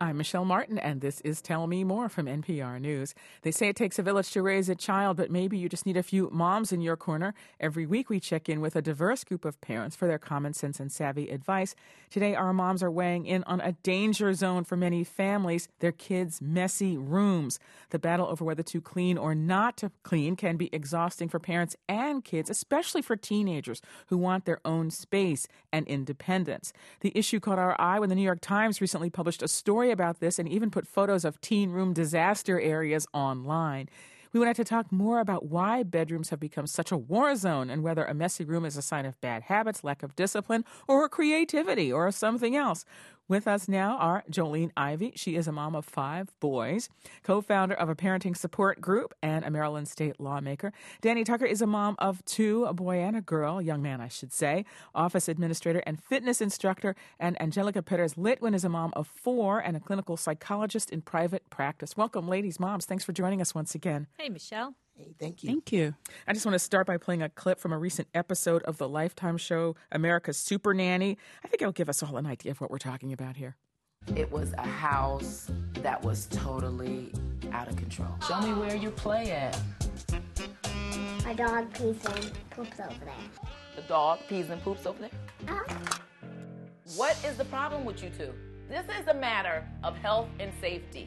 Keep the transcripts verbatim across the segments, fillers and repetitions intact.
I'm Michelle Martin, and this is Tell Me More from N P R News. They say it takes a village to raise a child, but maybe you just need a few moms in your corner. Every week we check in with a diverse group of parents for their common sense and savvy advice. Today our moms are weighing in on a danger zone for many families, their kids' messy rooms. The battle over whether to clean or not to clean can be exhausting for parents and kids, especially for teenagers who want their own space and independence. The issue caught our eye when the New York Times recently published a story about this and even put photos of teen room disaster areas online. We wanted to talk more about why bedrooms have become such a war zone and whether a messy room is a sign of bad habits, lack of discipline, or creativity, or something else. With us now are Jolene Ivey. She is a mom of five boys, co-founder of a parenting support group, and a Maryland state lawmaker. Danny Tucker is a mom of two, a boy and a girl, young man, I should say, office administrator and fitness instructor. And Angelica Perez Litwin is a mom of four and a clinical psychologist in private practice. Welcome, ladies, moms. Thanks for joining us once again. Hey, Michelle. Hey, thank you. Thank you. I just want to start by playing a clip from a recent episode of the Lifetime show, America's Super Nanny. I think it'll give us all an idea of what we're talking about here. It was a house that was totally out of control. Show me where you play at. My dog pees and poops over there. The dog pees and poops over there? Uh-huh. What is the problem with you two? This is a matter of health and safety.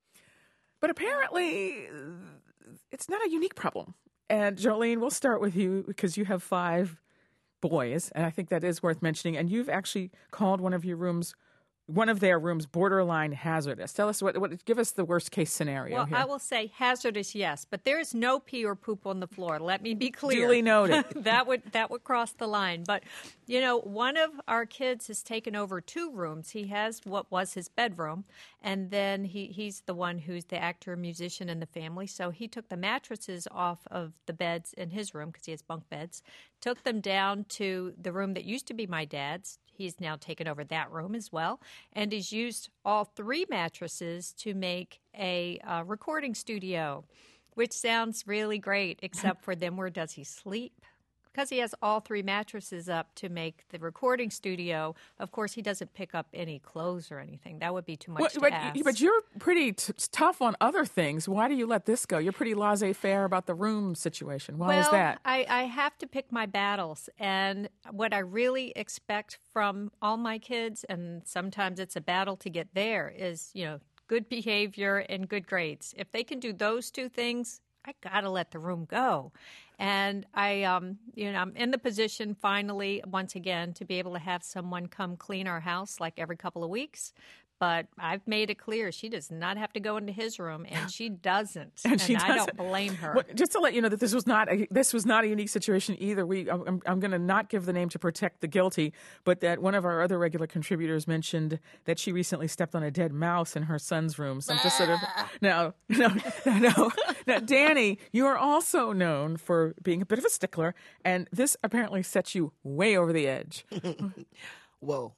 But apparently, it's not a unique problem. And Jolene, we'll start with you because you have five boys, and I think that is worth mentioning. And you've actually called one of your rooms, one of their rooms, borderline hazardous. Tell us what, what give us the worst case scenario Well, here. I will say hazardous, yes, but there is no pee or poop on the floor. Let me be clear. Duly noted. that would that would cross the line. But you know, one of our kids has taken over two rooms. He has what was his bedroom, and then he, he's the one who's the actor, musician in the family. So he took the mattresses off of the beds in his room because he has bunk beds, took them down to the room that used to be my dad's. He's now taken over that room as well, and he's used all three mattresses to make a uh, recording studio, which sounds really great, except for then where does he sleep? Because he has all three mattresses up to make the recording studio, of course, he doesn't pick up any clothes or anything. That would be too much well, to but, ask. but you're pretty t- tough on other things. Why do you let this go? You're pretty laissez-faire about the room situation. Why well, is that? I, I have to pick my battles. And what I really expect from all my kids, and sometimes it's a battle to get there, is, you know, good behavior and good grades. If they can do those two things, I got to let the room go. And I, um, you know, I'm in the position finally, once again, to be able to have someone come clean our house like every couple of weeks. But I've made it clear she does not have to go into his room, and she doesn't. And, and she I doesn't. don't blame her. Well, just to let you know that this was not a, this was not a unique situation either. We I'm, I'm going to not give the name to protect the guilty, but that one of our other regular contributors mentioned that she recently stepped on a dead mouse in her son's room. So I'm just sort of no, no, no. Now, Danny, you are also known for being a bit of a stickler, and this apparently sets you way over the edge. Whoa.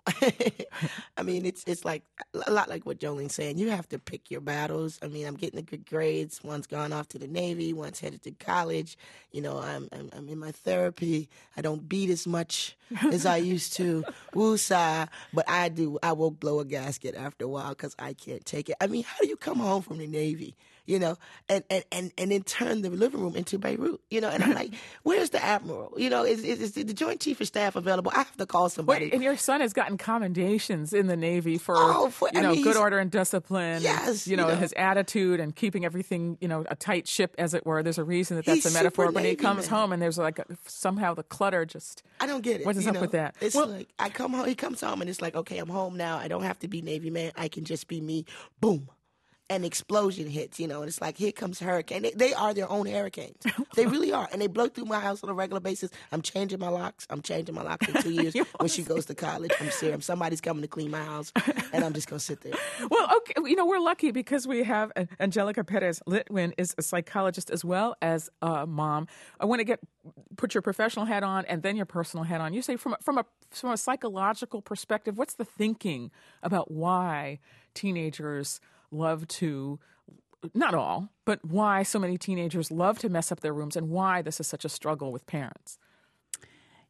I mean, it's it's like a lot like what Jolene's saying. You have to pick your battles. I mean, I'm getting the good grades. One's gone off to the Navy. One's headed to college. You know, I'm I'm, I'm in my therapy. I don't beat as much as I used to. Woosah. But I do. I will blow a gasket after a while because I can't take it. I mean, how do you come home from the Navy? You know, and, and, and, and then turn the living room into Beirut, you know, and I'm like, where's the Admiral? You know, is, is, is the Joint Chief of Staff available? I have to call somebody. Wait, and your son has gotten commendations in the Navy for, oh, for you I know, mean, good order and discipline. Yes. And, you, know, you know, his attitude and keeping everything, you know, a tight ship, as it were. There's a reason that that's He's a metaphor. super But he Navy, comes man. home and there's like a, somehow the clutter just. I don't get it. What is you up know? with that? It's Well, like, I come home, he comes home and it's like, okay, I'm home now. I don't have to be Navy man. I can just be me. Boom. An explosion hits, you know, and it's like, here comes hurricane. They, they are their own hurricanes. They really are. And they blow through my house on a regular basis. I'm changing my locks. I'm changing my locks in two years when she goes to college. I'm serious. Somebody's coming to clean my house, and I'm just going to sit there. Well, okay, you know, we're lucky because we have uh, Angelica Perez Litwin is a psychologist as well as a mom. I want to get put your professional hat on and then your personal hat on. You say from a, from a from a psychological perspective, what's the thinking about why teenagers love to, not all, but why so many teenagers love to mess up their rooms and why this is such a struggle with parents?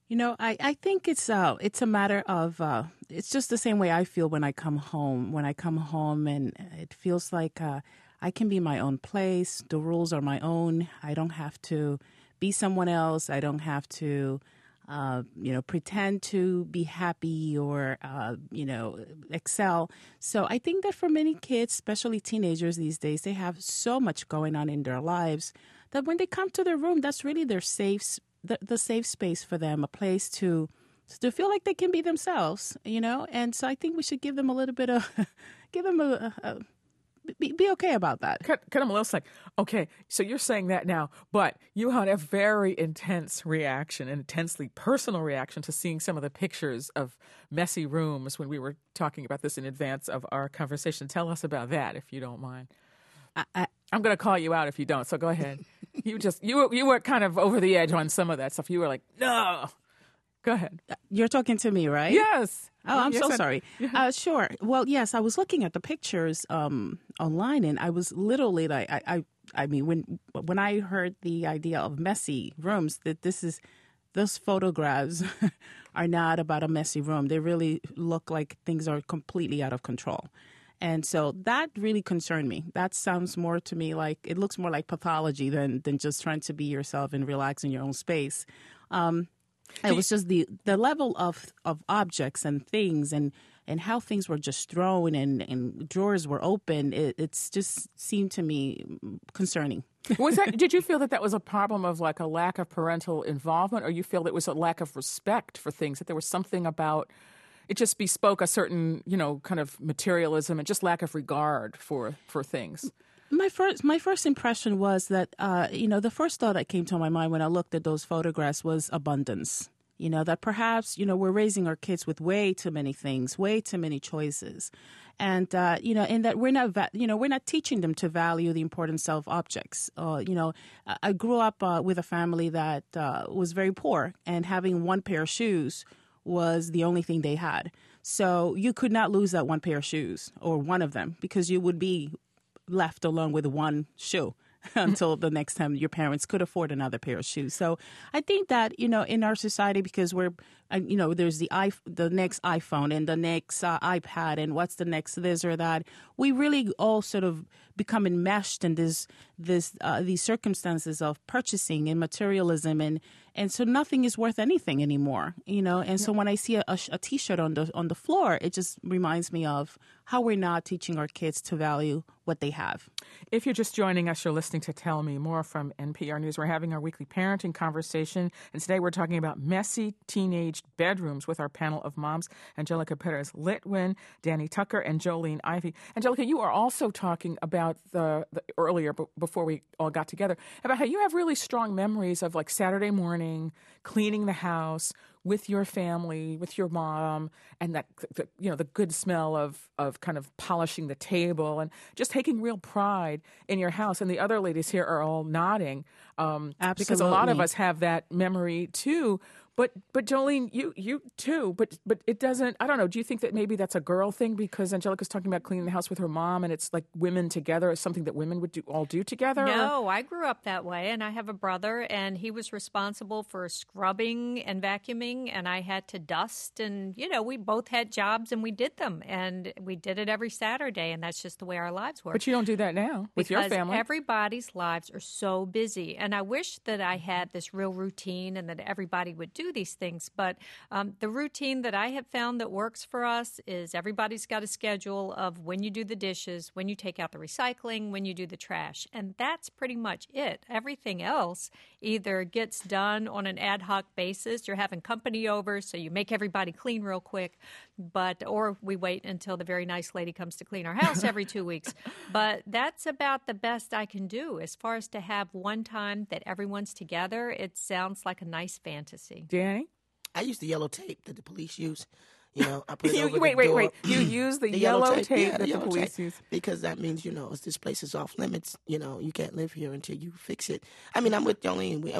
You know, I, I think it's uh it's a matter of uh it's just the same way I feel when I come home. When I come home and it feels like uh, I can be my own place. The rules are my own. I don't have to be someone else. I don't have to uh, you know, pretend to be happy or uh, you know, excel. So I think that for many kids, especially teenagers these days, they have so much going on in their lives that when they come to their room, that's really their safe space. The, the safe space for them, a place to to feel like they can be themselves, you know. And so I think we should give them a little bit of, give them a, a, a be, be okay about that. Cut, cut them a little slack. Okay, so you're saying that now, but you had a very intense reaction, an intensely personal reaction to seeing some of the pictures of messy rooms when we were talking about this in advance of our conversation. Tell us about that, if you don't mind. I, I, I'm going to call you out if you don't, so go ahead. You just you were, you were kind of over the edge on some of that stuff. You were like, no. Go ahead. You're talking to me, right? Yes. Oh, I'm yes, so I, sorry. Yeah. Uh, sure. Well, yes, I was looking at the pictures um, online, and I was literally like, I, I, I mean, when when I heard the idea of messy rooms, that this is, those photographs are not about a messy room. They really look like things are completely out of control. And so that really concerned me. That sounds more to me like, it looks more like pathology than than just trying to be yourself and relax in your own space. Um, it was just the, the level of, of objects and things and, and how things were just thrown and, and drawers were open. It it's just seemed to me concerning. Was that? Did you feel that that was a problem of like a lack of parental involvement, or you feel it was a lack of respect for things, that there was something about it just bespoke a certain, you know, kind of materialism and just lack of regard for, for things? My first my first impression was that, uh, you know, the first thought that came to my mind when I looked at those photographs was abundance. You know, that perhaps, you know, we're raising our kids with way too many things, way too many choices. And, uh, you know, and that we're not, va- you know, we're not teaching them to value the importance of objects. Uh, you know, I grew up uh, with a family that uh, was very poor, and having one pair of shoes was the only thing they had. So you could not lose that one pair of shoes, or one of them, because you would be left alone with one shoe until the next time your parents could afford another pair of shoes. So I think that, you know, in our society, because we're, uh, you know, there's the i the next iPhone and the next uh, iPad and what's the next this or that, we really all sort of become enmeshed in this this uh, these circumstances of purchasing and materialism, and and so nothing is worth anything anymore, you know. And so when I see a, a, a T-shirt on the on the floor, it just reminds me of how we're not teaching our kids to value what they have. If you're just joining us, you're listening to Tell Me More from N P R News. We're having our weekly parenting conversation, and today we're talking about messy teenage bedrooms with our panel of moms, Angelica Perez Litwin, Danny Tucker, and Jolene Ivey. Angelica, you are also talking about the, the earlier, b- before we all got together, about how you have really strong memories of like Saturday morning, cleaning the house with your family, with your mom, and that, the, you know, the good smell of, of kind of polishing the table and just taking real pride in your house. And the other ladies here are all nodding, um, because a lot of us have that memory too. But but Jolene, you you too. But but it doesn't. I don't know. Do you think that maybe that's a girl thing, because Angelica's talking about cleaning the house with her mom, and it's like women together is something that women would do all do together? No, or? I grew up that way, and I have a brother, and he was responsible for scrubbing and vacuuming, and I had to dust, and you know, we both had jobs, and we did them, and we did it every Saturday, and that's just the way our lives were. But you don't do that now with because your family. Everybody's lives are so busy, and I wish that I had this real routine and that everybody would do these things. But um, the routine that I have found that works for us is everybody's got a schedule of when you do the dishes, when you take out the recycling, when you do the trash. And that's pretty much it. Everything else either gets done on an ad hoc basis. You're having company over, so you make everybody clean real quick. But or we wait until the very nice lady comes to clean our house every two weeks. But that's about the best I can do. As far as to have one time that everyone's together, it sounds like a nice fantasy. Danny? I use the yellow tape that the police use. You know, I put it you, over wait, the wait, door. wait. You use the, the yellow, yellow tape, tape, yeah, that the, the yellow police tape. use? Because that means, you know, this place is off limits. You know, you can't live here until you fix it. I mean, I'm with Jolene. We, I mean,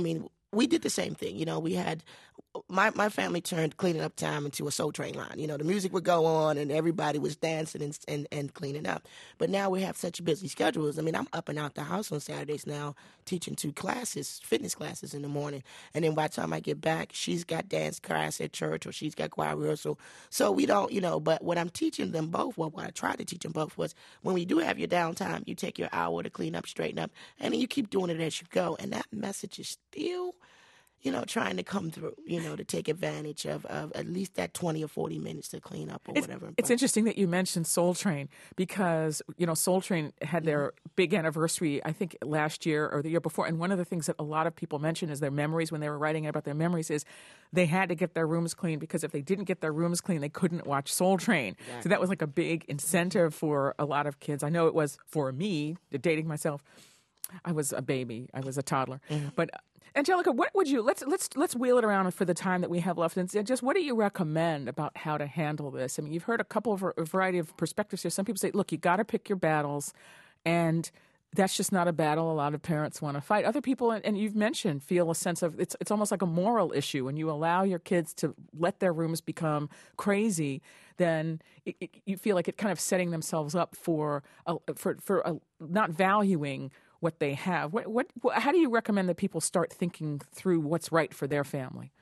we did the same thing. You know, we had my my family turned cleaning up time into a Soul Train line. You know, the music would go on and everybody was dancing and and, and cleaning up. But now we have such busy schedules. I mean, I'm up and out the house on Saturdays now, teaching two classes, fitness classes in the morning, and then by the time I get back, she's got dance class at church or she's got choir rehearsal. So we don't, you know. But what I'm teaching them both, well, what I tried to teach them both was when we do have your downtime, you take your hour to clean up, straighten up, and then you keep doing it as you go. And that message is still, you know, trying to come through, you know, to take advantage of, of at least that twenty or forty minutes to clean up or it's, whatever. It's but, interesting that you mentioned Soul Train because, you know, Soul Train had their mm-hmm. big anniversary, I think, last year or the year before. And one of the things that a lot of people mention is their memories when they were writing about their memories is they had to get their rooms clean because if they didn't get their rooms clean, they couldn't watch Soul Train. Exactly. So that was like a big incentive for a lot of kids. I know it was for me, dating myself. I was a baby. I was a toddler. Mm-hmm. But Angelica, what would you let's let's let's wheel it around for the time that we have left, and just what do you recommend about how to handle this? I mean, you've heard a couple of a variety of perspectives here. Some people say, look, you got to pick your battles, and that's just not a battle a lot of parents want to fight. Other people, and you've mentioned, feel a sense of it's it's almost like a moral issue. When you allow your kids to let their rooms become crazy, then it, it, you feel like it kind of setting themselves up for a, for for a, not valuing what they have. What, what, how do you recommend that people start thinking through what's right for their family?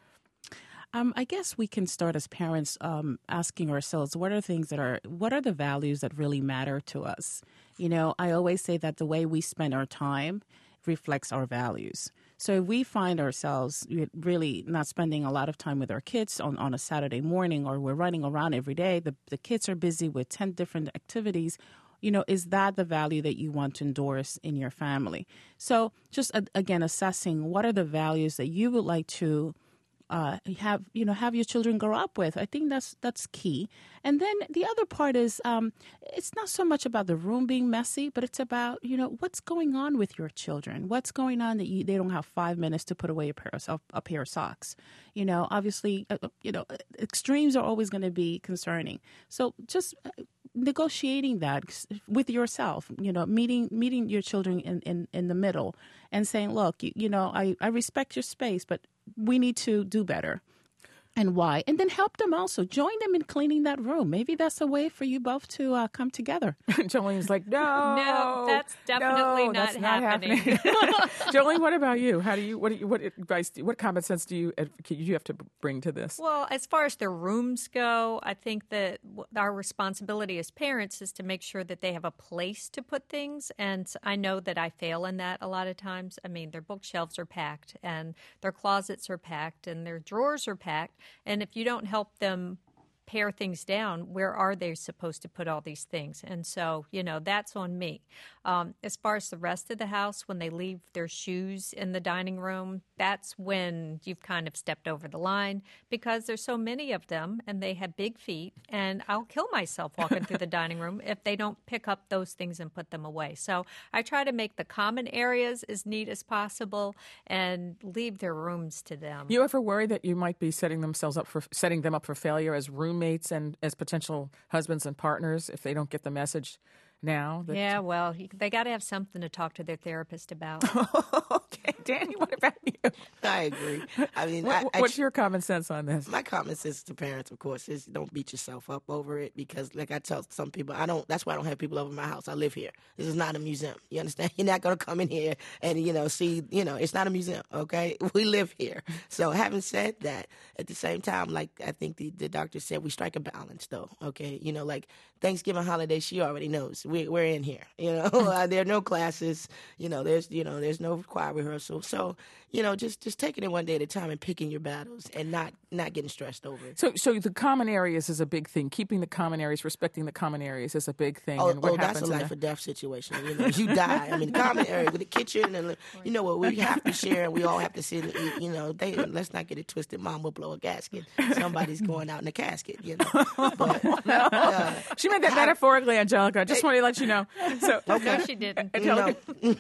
Um, I guess we can start as parents um, asking ourselves, what are things that are, what are the values that really matter to us? You know, I always say that the way we spend our time reflects our values. So if we find ourselves really not spending a lot of time with our kids on, on a Saturday morning, or we're running around every day, the, the kids are busy with ten different activities, you know, is that the value that you want to endorse in your family? So just, uh, again, assessing what are the values that you would like to uh, have, you know, have your children grow up with. I think that's that's key. And then the other part is um, it's not so much about the room being messy, but it's about, you know, what's going on with your children? What's going on that you, they don't have five minutes to put away a pair of, a pair of socks? You know, obviously, uh, you know, extremes are always going to be concerning. So just negotiating that with yourself, you know, meeting meeting your children in, in, in the middle and saying, look, you, you know, I, I respect your space, but we need to do better. And why? And then help them also. Join them in cleaning that room. Maybe that's a way for you both to uh, come together. Jolene's like, no. No, that's definitely no, not, that's not happening. happening. Jolene, what about you? How do you, what, do you, what advice, what common sense do you, you have to bring to this? Well, as far as their rooms go, I think that our responsibility as parents is to make sure that they have a place to put things. And I know that I fail in that a lot of times. I mean, their bookshelves are packed and their closets are packed and their drawers are packed. And if you don't help them pare things down, where are they supposed to put all these things? And so, you know, that's on me. Um, as far as the rest of the house, when they leave their shoes in the dining room, that's when you've kind of stepped over the line because there's so many of them and they have big feet. And I'll kill myself walking through the dining room if they don't pick up those things and put them away. So I try to make the common areas as neat as possible and leave their rooms to them. You ever worry that you might be setting themselves up for setting them up for failure as roommates and as potential husbands and partners if they don't get the message now? That... Yeah, well, they got to have something to talk to their therapist about. Okay, Danny, what about you? I agree. I mean, what, I, what's I, your common sense on this? My common sense to parents, of course, is don't beat yourself up over it because, like I tell some people, I don't. That's why I don't have people over my house. I live here. This is not a museum. You understand? You're not going to come in here and you know see. You know, it's not a museum. Okay, we live here. So, having said that, at the same time, like I think the, the doctor said, we strike a balance, though. Okay, you know, like Thanksgiving holiday, she already knows we, we're in here. You know, there are no classes. You know, there's you know there's no choir rehearsal. So, you know, just just taking it one day at a time and picking your battles and not not getting stressed over it. So, so the common areas is a big thing. Keeping the common areas, respecting the common areas is a big thing. Oh, and what oh that's a life now? or death situation. You know, you die. I mean, the common area with the kitchen and you know what we have to share and we all have to sit and eat. You know, they let's not get it twisted. Mom will blow a gasket. Somebody's going out in a casket. You know, but, uh, she made that metaphorically, Angelica. I just want to let you know. So, okay. No, she didn't. Angelica, no.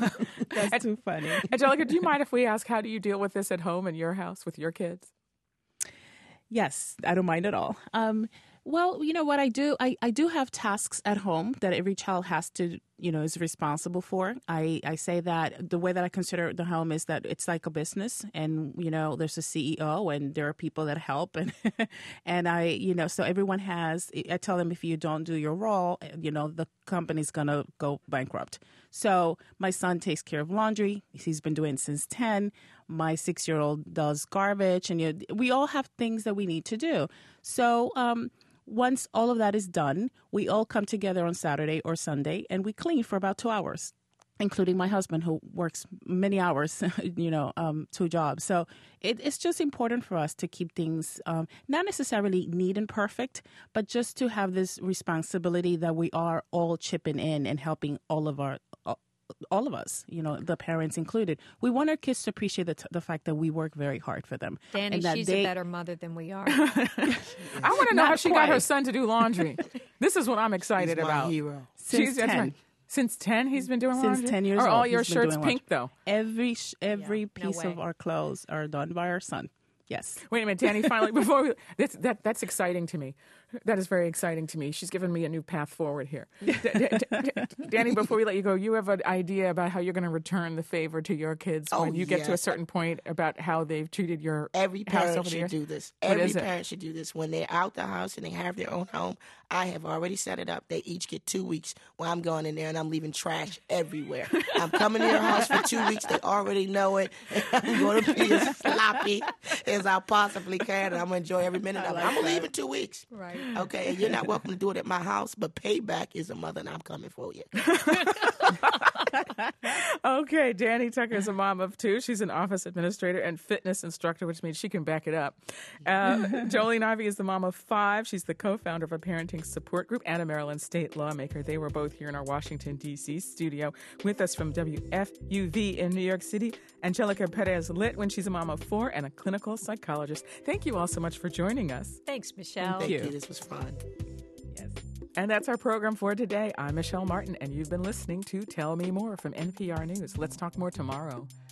That's too funny. Angelica, do you mind if we ask how do you deal with this at home in your house with your kids? Yes, I don't mind at all. Um, Well, you know what I do? I, I do have tasks at home that every child has to, you know, is responsible for. I, I say that the way that I consider the home is that it's like a business, and, you know, there's a C E O and there are people that help. And, and I, you know, so everyone has, I tell them if you don't do your role, you know, the company's going to go bankrupt. So my son takes care of laundry. He's been doing it since ten. My six-year-old does garbage. And you know, we all have things that we need to do. So, um, once all of that is done, we all come together on Saturday or Sunday and we clean for about two hours, including my husband who works many hours, you know, um, two jobs. So it, it's just important for us to keep things um, not necessarily neat and perfect, but just to have this responsibility that we are all chipping in and helping all of our all of us, you know, the parents included. We want our kids to appreciate the, t- the fact that we work very hard for them. Danny, and that she's they, a better mother than we are. I want to know Not how she quite. got her son to do laundry. This is what I'm excited He's my about. hero. Since She's- that's ten. right. Since ten, he's been doing Since laundry? ten years Are old. all your he's been shirts doing pink, laundry. though? Every sh- every Yeah, no piece of way. our clothes are done by our son. Yes. Wait a minute, Danny, finally, before we, that's, that, that's exciting to me. That is very exciting to me. She's given me a new path forward here. D- d- d- Danny, before we let you go, you have an idea about how you're going to return the favor to your kids Oh, when you get to a yes. certain point about how they've treated your Every house parent over the should years? do this. What Every is it? parent should do this. When they're out the house and they have their own home, I have already set it up. They each get two weeks where I'm going in there and I'm leaving trash everywhere. I'm coming to your house for two weeks. They already know it. I'm going to be as sloppy as I possibly can, and I'm going to enjoy every minute of it. I'm going to leave in two weeks. Right. Okay, and you're not welcome to do it at my house, but payback is a mother, and I'm coming for you. Okay, Danny Tucker is a mom of two. She's an office administrator and fitness instructor, which means she can back it up. Uh, Jolene Ivy is the mom of five. She's the co-founder of a parenting support group and a Maryland state lawmaker. They were both here in our Washington, D C studio with us from W F U V in New York City. Angelica Perez Litwin, she's a mom of four and a clinical psychologist. Thank you all so much for joining us. Thanks, Michelle. Thank you. you. This was fun. Yes. And that's our program for today. I'm Michelle Martin, and you've been listening to Tell Me More from N P R News. Let's talk more tomorrow.